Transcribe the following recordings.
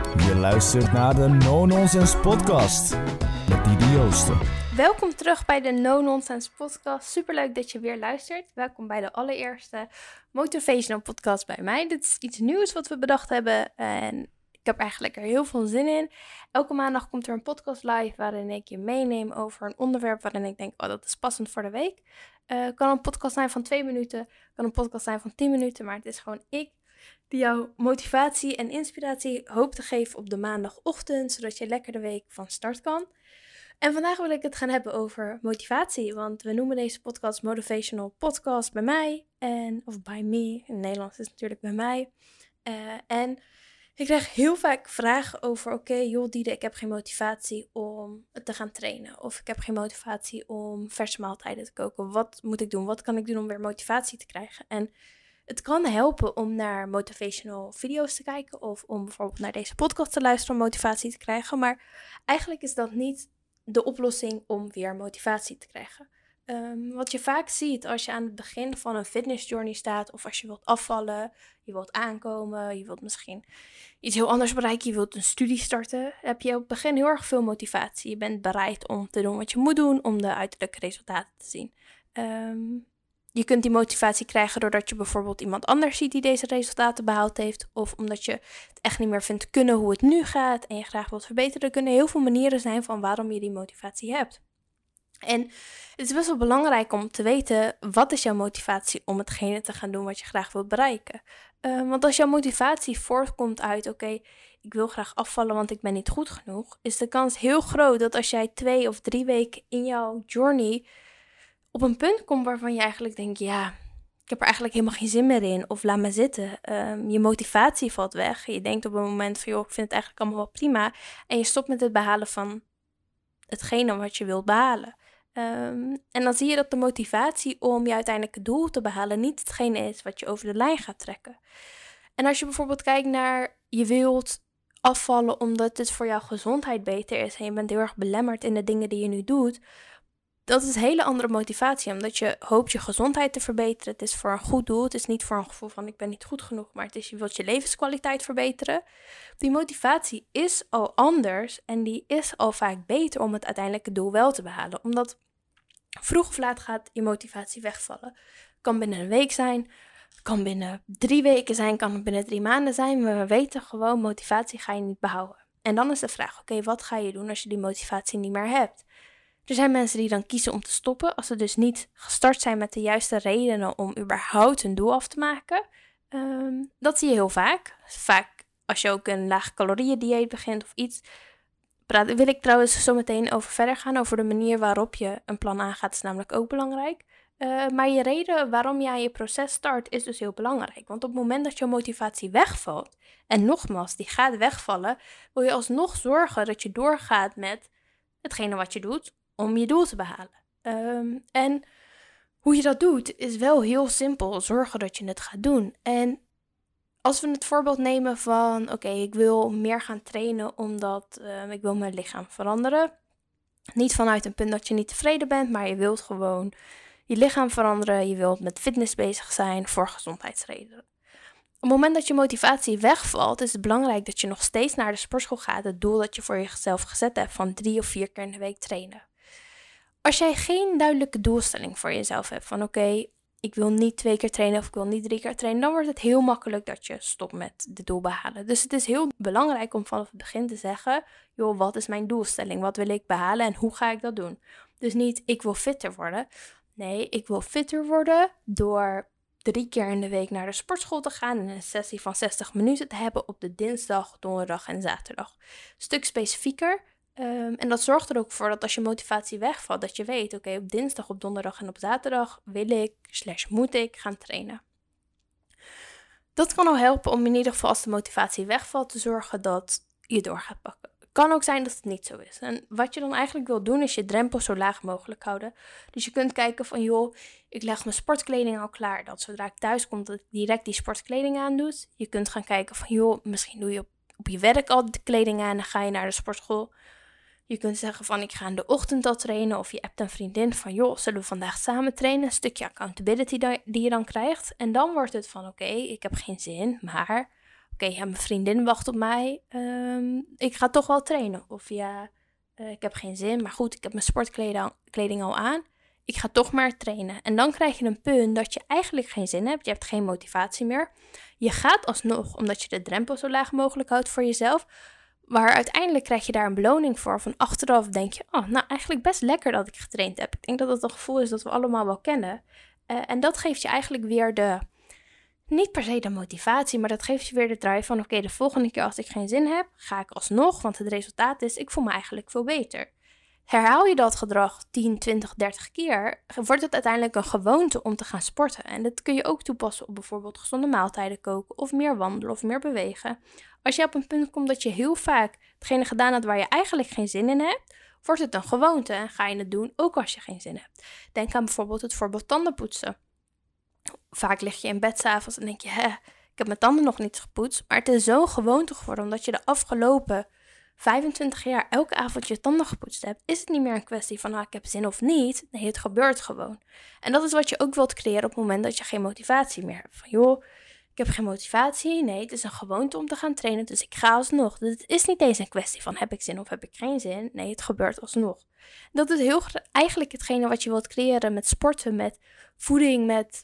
Je luistert naar de No Nonsense Podcast met Didi Joosten. Welkom terug bij de No Nonsense Podcast. Superleuk dat je weer luistert. Welkom bij de allereerste motivational podcast bij mij. Dit is iets nieuws wat we bedacht hebben en ik heb eigenlijk er heel veel zin in. Elke maandag komt er een podcast live waarin ik je meeneem over een onderwerp waarin ik denk, dat is passend voor de week. Kan een podcast zijn van 2 minuten, kan een podcast zijn van 10 minuten, maar het is gewoon ik die jou motivatie en inspiratie hoop te geven op de maandagochtend, zodat je lekker de week van start kan. En vandaag wil ik het gaan hebben over motivatie, want we noemen deze podcast Motivational Podcast bij mij, of by me, in het Nederlands is het natuurlijk bij mij. En ik krijg heel vaak vragen over, Dide, ik heb geen motivatie om te gaan trainen. Of ik heb geen motivatie om verse maaltijden te koken. Wat moet ik doen? Wat kan ik doen om weer motivatie te krijgen? En het kan helpen om naar motivational video's te kijken of om bijvoorbeeld naar deze podcast te luisteren om motivatie te krijgen. Maar eigenlijk is dat niet de oplossing om weer motivatie te krijgen. Wat je vaak ziet als je aan het begin van een fitness journey staat of als je wilt afvallen, je wilt aankomen, je wilt misschien iets heel anders bereiken, je wilt een studie starten, heb je op het begin heel erg veel motivatie. Je bent bereid om te doen wat je moet doen om de uiterlijke resultaten te zien. Je kunt die motivatie krijgen doordat je bijvoorbeeld iemand anders ziet die deze resultaten behaald heeft. Of omdat je het echt niet meer vindt kunnen hoe het nu gaat en je graag wilt verbeteren. Er kunnen heel veel manieren zijn van waarom je die motivatie hebt. En het is best wel belangrijk om te weten, wat is jouw motivatie om hetgene te gaan doen wat je graag wilt bereiken. Want als jouw motivatie voortkomt uit, ik wil graag afvallen want ik ben niet goed genoeg, is de kans heel groot dat als jij 2 of 3 weken in jouw journey op een punt komt waarvan je eigenlijk denkt, ik heb er eigenlijk helemaal geen zin meer in. Of laat me zitten. Je motivatie valt weg. Je denkt op een moment van, ik vind het eigenlijk allemaal wel prima. En je stopt met het behalen van hetgene wat je wilt behalen. En dan zie je dat de motivatie om je uiteindelijke doel te behalen niet hetgene is wat je over de lijn gaat trekken. En als je bijvoorbeeld kijkt naar, je wilt afvallen omdat het voor jouw gezondheid beter is en je bent heel erg belemmerd in de dingen die je nu doet, dat is een hele andere motivatie, omdat je hoopt je gezondheid te verbeteren. Het is voor een goed doel, het is niet voor een gevoel van ik ben niet goed genoeg, maar het is je wilt je levenskwaliteit verbeteren. Die motivatie is al anders en die is al vaak beter om het uiteindelijke doel wel te behalen. Omdat vroeg of laat gaat je motivatie wegvallen. Kan binnen een week zijn, kan binnen 3 weken zijn, kan binnen 3 maanden zijn. Maar we weten gewoon, motivatie ga je niet behouden. En dan is de vraag, wat ga je doen als je die motivatie niet meer hebt? Er zijn mensen die dan kiezen om te stoppen als ze dus niet gestart zijn met de juiste redenen om überhaupt een doel af te maken. Dat zie je heel vaak. Vaak als je ook een laag calorieën dieet begint of iets. Wil ik trouwens zo meteen over verder gaan. Over de manier waarop je een plan aangaat is namelijk ook belangrijk. Maar je reden waarom je aan je proces start is dus heel belangrijk. Want op het moment dat je motivatie wegvalt, en nogmaals, die gaat wegvallen, wil je alsnog zorgen dat je doorgaat met hetgene wat je doet om je doel te behalen. En hoe je dat doet is wel heel simpel. Zorgen dat je het gaat doen. En als we het voorbeeld nemen van, ik wil meer gaan trainen omdat ik wil mijn lichaam veranderen. Niet vanuit een punt dat je niet tevreden bent, maar je wilt gewoon je lichaam veranderen. Je wilt met fitness bezig zijn voor gezondheidsredenen. Op het moment dat je motivatie wegvalt, is het belangrijk dat je nog steeds naar de sportschool gaat. Het doel dat je voor jezelf gezet hebt van 3 of 4 keer in de week trainen. Als jij geen duidelijke doelstelling voor jezelf hebt van ik wil niet 2 keer trainen of ik wil niet 3 keer trainen, dan wordt het heel makkelijk dat je stopt met de doel behalen. Dus het is heel belangrijk om vanaf het begin te zeggen, wat is mijn doelstelling? Wat wil ik behalen en hoe ga ik dat doen? Dus niet, ik wil fitter worden. Nee, ik wil fitter worden door 3 keer in de week naar de sportschool te gaan en een sessie van 60 minuten te hebben op de dinsdag, donderdag en zaterdag. Een stuk specifieker. En dat zorgt er ook voor dat als je motivatie wegvalt, dat je weet, op dinsdag, op donderdag en op zaterdag wil ik, moet ik gaan trainen. Dat kan al helpen om in ieder geval als de motivatie wegvalt te zorgen dat je door gaat pakken. Kan ook zijn dat het niet zo is. En wat je dan eigenlijk wil doen is je drempel zo laag mogelijk houden. Dus je kunt kijken van ik leg mijn sportkleding al klaar. Dat zodra ik thuis kom dat ik direct die sportkleding aandoe. Je kunt gaan kijken van misschien doe je op je werk al de kleding aan en dan ga je naar de sportschool. Je kunt zeggen van ik ga in de ochtend al trainen of je hebt een vriendin van zullen we vandaag samen trainen? Een stukje accountability die je dan krijgt. En dan wordt het van ik heb geen zin, maar mijn vriendin wacht op mij. ik ga toch wel trainen. Of ja, ik heb geen zin, maar goed, ik heb mijn sportkleding al aan. Ik ga toch maar trainen. En dan krijg je een punt dat je eigenlijk geen zin hebt. Je hebt geen motivatie meer. Je gaat alsnog, omdat je de drempel zo laag mogelijk houdt voor jezelf. Maar uiteindelijk krijg je daar een beloning voor. Van achteraf denk je, eigenlijk best lekker dat ik getraind heb. Ik denk dat dat een gevoel is dat we allemaal wel kennen. En dat geeft je eigenlijk weer niet per se de motivatie, maar dat geeft je weer de drive van oké, de volgende keer als ik geen zin heb, ga ik alsnog, want het resultaat is, ik voel me eigenlijk veel beter. Herhaal je dat gedrag 10, 20, 30 keer, wordt het uiteindelijk een gewoonte om te gaan sporten. En dat kun je ook toepassen op bijvoorbeeld gezonde maaltijden koken, of meer wandelen, of meer bewegen. Als je op een punt komt dat je heel vaak hetgene gedaan hebt waar je eigenlijk geen zin in hebt, wordt het een gewoonte en ga je het doen ook als je geen zin hebt. Denk aan bijvoorbeeld het voorbeeld tandenpoetsen. Vaak lig je in bed 's avonds en denk je, ik heb mijn tanden nog niet gepoetst. Maar het is zo'n gewoonte geworden, omdat je de afgelopen 25 jaar elke avond je tanden gepoetst hebt, is het niet meer een kwestie van, ik heb zin of niet. Nee, het gebeurt gewoon. En dat is wat je ook wilt creëren op het moment dat je geen motivatie meer hebt. Van, joh, ik heb geen motivatie. Nee, het is een gewoonte om te gaan trainen, dus ik ga alsnog. Het is niet eens een kwestie van, heb ik zin of heb ik geen zin? Nee, het gebeurt alsnog. Dat is eigenlijk hetgene wat je wilt creëren met sporten, met voeding, met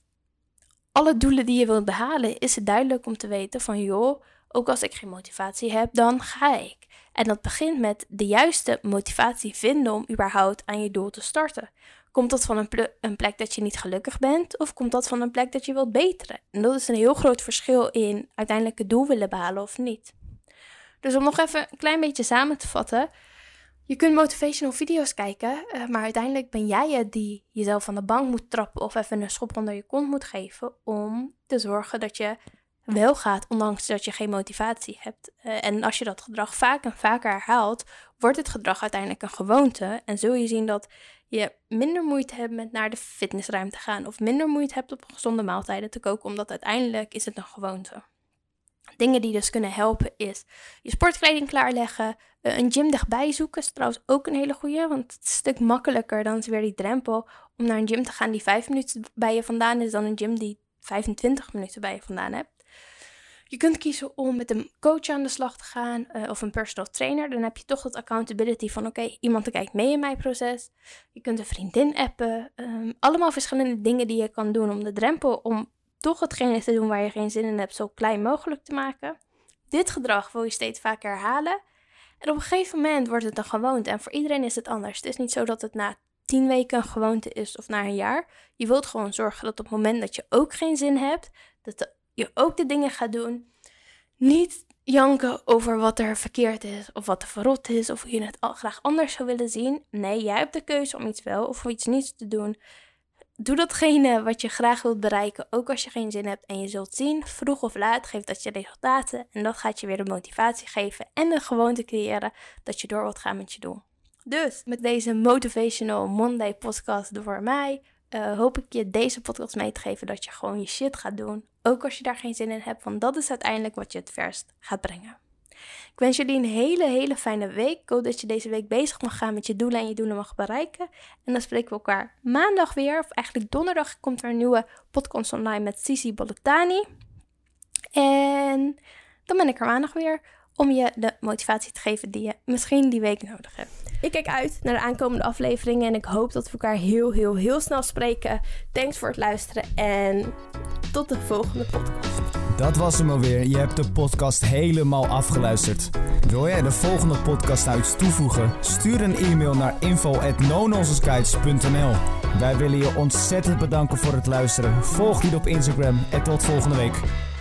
alle doelen die je wilt behalen, is het duidelijk om te weten van, joh, ook als ik geen motivatie heb, dan ga ik. En dat begint met de juiste motivatie vinden om überhaupt aan je doel te starten. Komt dat van een plek dat je niet gelukkig bent, of komt dat van een plek dat je wilt beteren? En dat is een heel groot verschil in uiteindelijk het doel willen behalen of niet. Dus om nog even een klein beetje samen te vatten, je kunt motivational video's kijken, maar uiteindelijk ben jij het die jezelf van de bank moet trappen of even een schop onder je kont moet geven om te zorgen dat je wel gaat, ondanks dat je geen motivatie hebt. En als je dat gedrag vaak en vaker herhaalt, wordt het gedrag uiteindelijk een gewoonte en zul je zien dat je minder moeite hebt met naar de fitnessruimte gaan of minder moeite hebt op gezonde maaltijden te koken, omdat uiteindelijk is het een gewoonte. Dingen die dus kunnen helpen is je sportkleding klaarleggen, een gym dichtbij zoeken is trouwens ook een hele goeie, want het is een stuk makkelijker dan is weer die drempel om naar een gym te gaan die 5 minuten bij je vandaan is dan een gym die 25 minuten bij je vandaan hebt. Je kunt kiezen om met een coach aan de slag te gaan of een personal trainer. Dan heb je toch dat accountability van oké, iemand kijkt mee in mijn proces. Je kunt een vriendin appen. Allemaal verschillende dingen die je kan doen om de drempel om toch hetgene te doen waar je geen zin in hebt zo klein mogelijk te maken. Dit gedrag wil je steeds vaker herhalen. En op een gegeven moment wordt het een gewoonte. En voor iedereen is het anders. Het is niet zo dat het na 10 weken een gewoonte is of na een jaar. Je wilt gewoon zorgen dat op het moment dat je ook geen zin hebt, dat je ook de dingen gaat doen. Niet janken over wat er verkeerd is of wat er verrot is of hoe je het graag anders zou willen zien. Nee, jij hebt de keuze om iets wel of iets niet te doen. Doe datgene wat je graag wilt bereiken, ook als je geen zin hebt. En je zult zien, vroeg of laat geeft dat je resultaten. En dat gaat je weer de motivatie geven en de gewoonte creëren dat je door wilt gaan met je doel. Dus met deze Motivational Monday podcast door mij hoop ik je deze podcast mee te geven dat je gewoon je shit gaat doen. Ook als je daar geen zin in hebt, want dat is uiteindelijk wat je het verst gaat brengen. Ik wens jullie een hele fijne week. Ik hoop dat je deze week bezig mag gaan met je doelen en je doelen mag bereiken. En dan spreken we elkaar maandag weer, of eigenlijk donderdag komt er een nieuwe podcast online met Sisi Bolotani. En dan ben ik er maandag weer om je de motivatie te geven die je misschien die week nodig hebt. Ik kijk uit naar de aankomende afleveringen en ik hoop dat we elkaar heel snel spreken. Thanks voor het luisteren en tot de volgende podcast. Dat was hem alweer. Je hebt de podcast helemaal afgeluisterd. Wil jij de volgende podcast nou iets toevoegen? Stuur een e-mail naar info@nononsenseguides.nl. Wij willen je ontzettend bedanken voor het luisteren. Volg die op Instagram en tot volgende week.